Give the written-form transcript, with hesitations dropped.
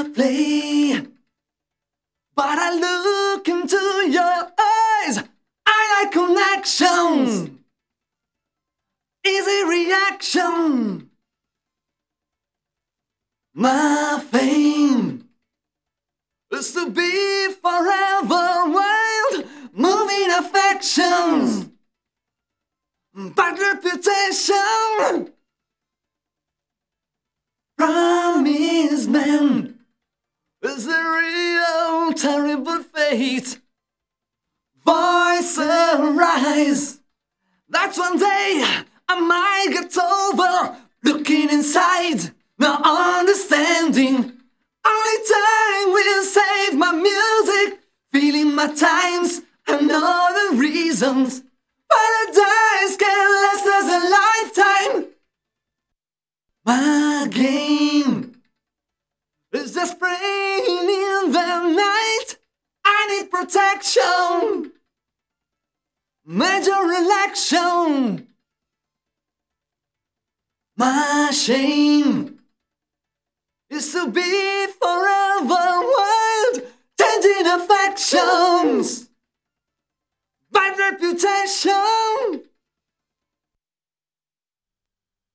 play, but I look into your eyes. I like connection, easy reaction. My fame is to be forever wild, moving affections, bad reputation. Promise man is a real terrible fate. Voice arise, that's one day I might get over. Looking inside, not understanding. Only time will save my music. Feeling my times and all the reasons. Paradise can last us a lifetime. My game is just praying in the night. I need protection, major election. My shame is to be forever wild, changing affections, bad reputation.